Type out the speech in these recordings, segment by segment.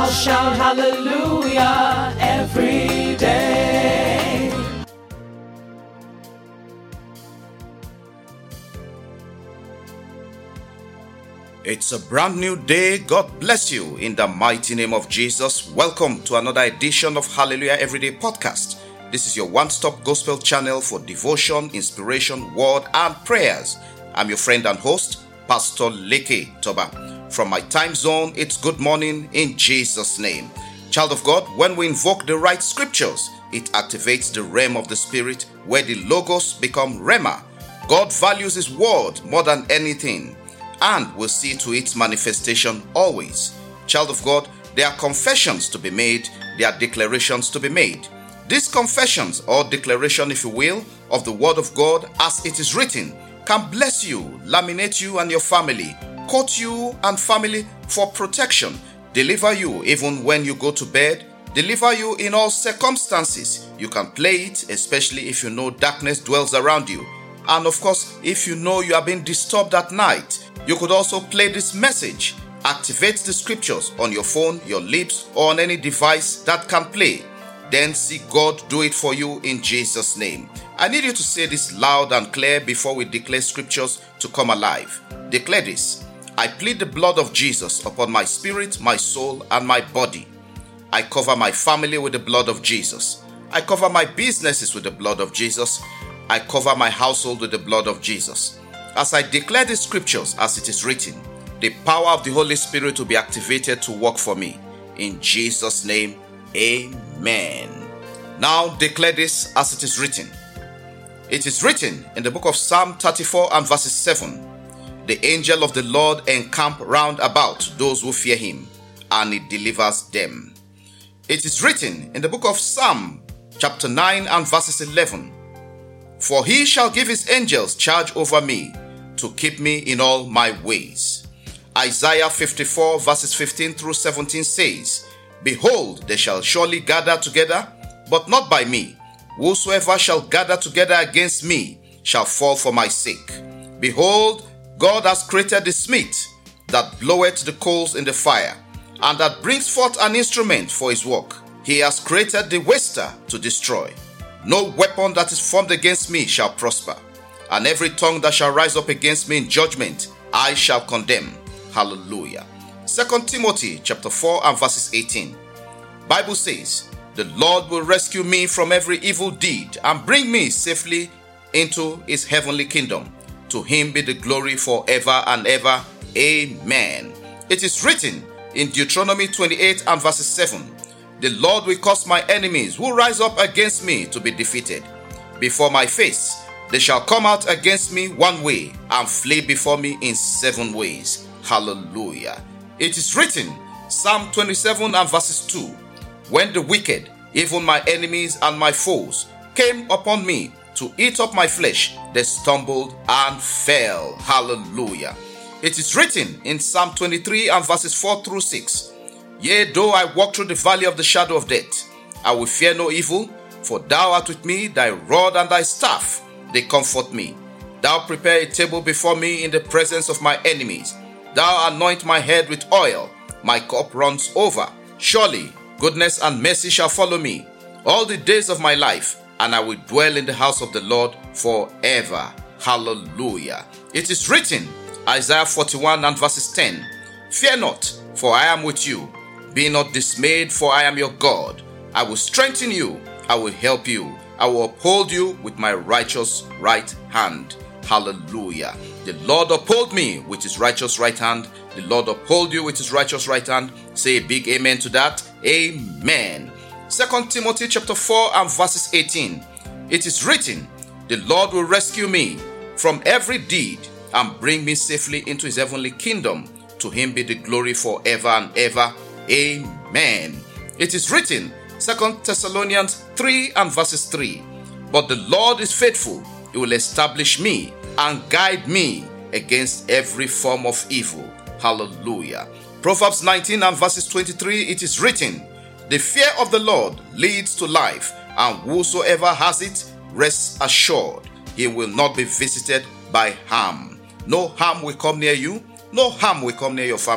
I'll shout hallelujah every day. It's a brand new day. God bless you in the mighty name of Jesus. Welcome to another edition of Hallelujah Everyday Podcast. This is your one-stop gospel channel for devotion, inspiration, word, and prayers. I'm your friend and host, Pastor Leke Toba. From my time zone, it's good morning in Jesus' name. Child of God, when we invoke the right scriptures, it activates the realm of the spirit where the logos become rhema. God values his word more than anything and will see to its manifestation always. Child of God, there are confessions to be made, there are declarations to be made. These confessions or declaration, if you will, of the word of God as it is written, can bless you, laminate you and your family, coat you and family for protection, deliver you even when you go to bed, deliver you in all circumstances. You can play it, especially if you know darkness dwells around you. And of course, if you know you are being disturbed at night, you could also play this message. Activate the scriptures on your phone, your lips, or on any device that can play. Then see God do it for you in Jesus' name. I need you to say this loud and clear before we declare scriptures to come alive. Declare this. I plead the blood of Jesus upon my spirit, my soul, and my body. I cover my family with the blood of Jesus. I cover my businesses with the blood of Jesus. I cover my household with the blood of Jesus. As I declare the scriptures as it is written, the power of the Holy Spirit will be activated to work for me. In Jesus' name, amen. Now declare this as it is written. It is written in the book of Psalm 34 and verses 7. The angel of the Lord encamp round about those who fear him, and he delivers them. It is written in the book of Psalm chapter 9 and verses 11. For he shall give his angels charge over me, to keep me in all my ways. Isaiah 54 verses 15 through 17 says, Behold, they shall surely gather together, but not by me. Whosoever shall gather together against me shall fall for my sake. Behold, God has created the smith that bloweth the coals in the fire, and that brings forth an instrument for his work. He has created the waster to destroy. No weapon that is formed against me shall prosper, and every tongue that shall rise up against me in judgment, I shall condemn. Hallelujah. 2 Timothy chapter 4 and verses 18. Bible says, The Lord will rescue me from every evil deed and bring me safely into his heavenly kingdom. To him be the glory forever and ever. Amen. It is written in Deuteronomy 28 and verses 7. The Lord will cause my enemies who rise up against me to be defeated. Before my face, they shall come out against me one way and flee before me in 7 ways. Hallelujah. It is written, Psalm 27 and verses 2. When the wicked, even my enemies and my foes, came upon me to eat up my flesh, they stumbled and fell. Hallelujah. It is written in Psalm 23 and verses 4 through 6. Yea, though I walk through the valley of the shadow of death, I will fear no evil, for thou art with me, thy rod and thy staff, they comfort me. Thou prepare a table before me in the presence of my enemies. Thou anoint my head with oil, my cup runs over. Surely goodness and mercy shall follow me all the days of my life, and I will dwell in the house of the Lord forever. Hallelujah. It is written, Isaiah 41 and verses 10. Fear not, for I am with you. Be not dismayed, for I am your God. I will strengthen you. I will help you. I will uphold you with my righteous right hand. Hallelujah. The Lord uphold me with his righteous right hand. The Lord uphold you with his righteous right hand. Say a big amen to that. Amen. 2 Timothy chapter 4 and verses 18. It is written, The Lord will rescue me from every deed and bring me safely into his heavenly kingdom. To him be the glory forever and ever. Amen. It is written, 2 Thessalonians 3 and verses 3. But the Lord is faithful. He will establish me and guide me against every form of evil. Hallelujah. Proverbs 19 and verses 23, it is written, The fear of the Lord leads to life, and whosoever has it rests assured. He will not be visited by harm. No harm will come near you. No harm will come near your family.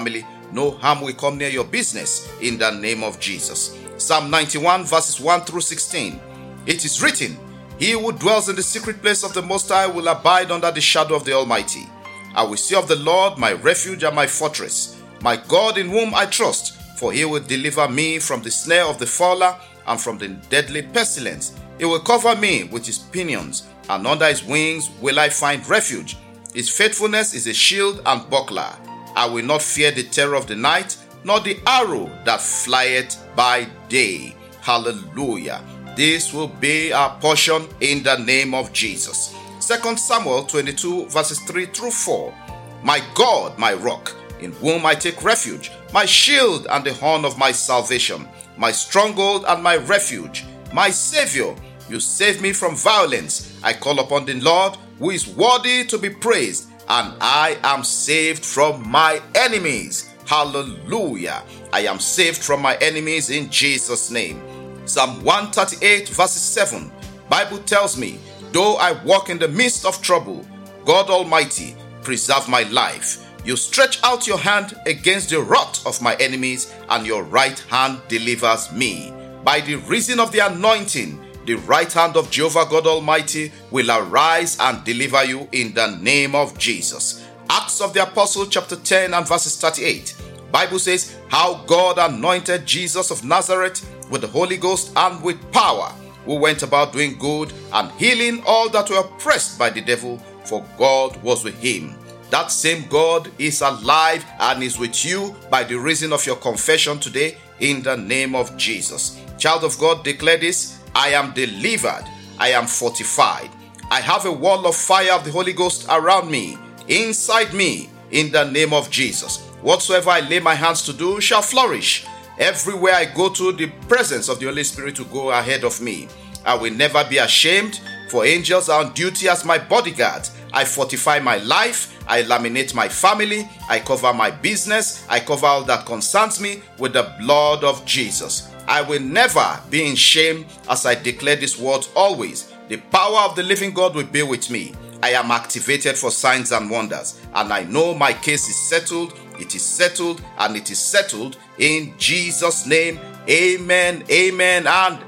No harm will come near your business in the name of Jesus. Psalm 91 verses 1 through 16. It is written, He who dwells in the secret place of the Most High will abide under the shadow of the Almighty. I will say of the Lord, my refuge and my fortress, my God in whom I trust, for he will deliver me from the snare of the fowler and from the deadly pestilence. He will cover me with his pinions, and under his wings will I find refuge. His faithfulness is a shield and buckler. I will not fear the terror of the night, nor the arrow that flieth by day. Hallelujah. This will be our portion in the name of Jesus. 2 Samuel 22 verses 3 through 4. My God, my rock, in whom I take refuge, my shield and the horn of my salvation, my stronghold and my refuge, my Savior, you save me from violence. I call upon the Lord, who is worthy to be praised, and I am saved from my enemies. Hallelujah. I am saved from my enemies in Jesus' name. Psalm 138 verses 7. Bible tells me, though I walk in the midst of trouble, God Almighty preserve my life. You stretch out your hand against the wrath of my enemies, and your right hand delivers me. By the reason of the anointing, the right hand of Jehovah God Almighty will arise and deliver you in the name of Jesus. Acts of the Apostles chapter 10 and verses 38. Bible says, how God anointed Jesus of Nazareth with the Holy Ghost and with power, who went about doing good and healing all that were oppressed by the devil, for God was with him. That same God is alive and is with you by the reason of your confession today in the name of Jesus. Child of God, declare this: I am delivered. I am fortified. I have a wall of fire of the Holy Ghost around me, inside me, in the name of Jesus. Whatsoever I lay my hands to do shall flourish. Everywhere I go to, the presence of the Holy Spirit will go ahead of me. I will never be ashamed, for angels are on duty as my bodyguards. I fortify my life. I laminate my family. I cover my business. I cover all that concerns me with the blood of Jesus. I will never be in shame as I declare these words always. The power of the living God will be with me. I am activated for signs and wonders, and I know my case is settled. It is settled, and it is settled in Jesus' name. Amen, amen, and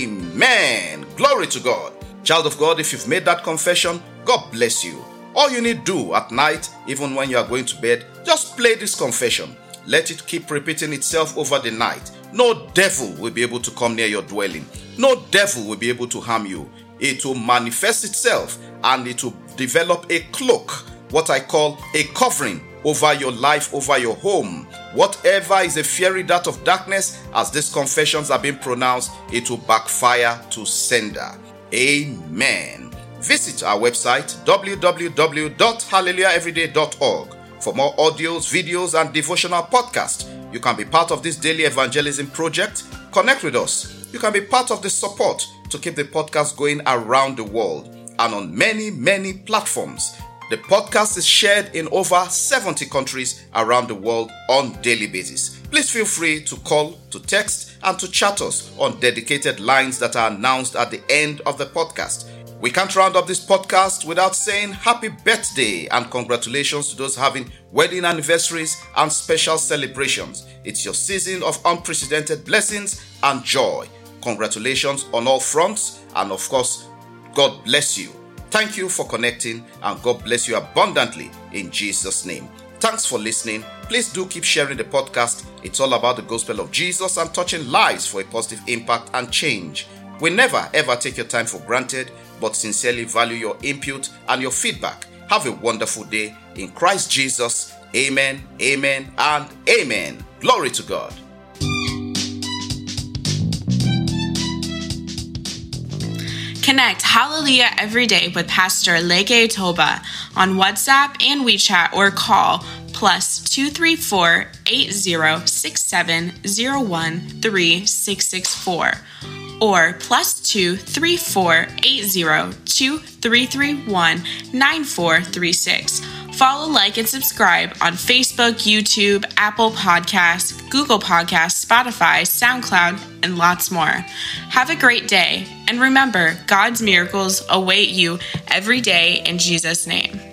amen. Glory to God. Child of God, if you've made that confession, God bless you. All you need to do at night, even when you are going to bed, just play this confession. Let it keep repeating itself over the night. No devil will be able to come near your dwelling. No devil will be able to harm you. It will manifest itself, and it will develop a cloak, what I call a covering over your life, over your home. Whatever is a fiery dart of darkness, as these confessions are being pronounced, it will backfire to sender. Amen. Visit our website www.hallelujaheveryday.org for more audios, videos, and devotional podcasts. You can be part of this daily evangelism project. Connect with us. You can be part of the support to keep the podcast going around the world and on many, many platforms. The podcast is shared in over 70 countries around the world on daily basis. Please feel free to call, to text, and to chat us on dedicated lines that are announced at the end of the podcast. We can't round up this podcast without saying happy birthday and congratulations to those having wedding anniversaries and special celebrations. It's your season of unprecedented blessings and joy. Congratulations on all fronts, and of course, God bless you. Thank you for connecting, and God bless you abundantly in Jesus' name. Thanks for listening. Please do keep sharing the podcast. It's all about the gospel of Jesus and touching lives for a positive impact and change. We never ever take your time for granted, but sincerely value your input and your feedback. Have a wonderful day in Christ Jesus. Amen, amen, and amen. Glory to God. Connect Hallelujah every day with Pastor Leke Toba on WhatsApp and WeChat, or call +234 8067 013 or +234 802331 9436. Follow, like, and subscribe on Facebook, YouTube, Apple Podcasts, Google Podcasts, Spotify, SoundCloud, and lots more. Have a great day, and remember, God's miracles await you every day in Jesus' name.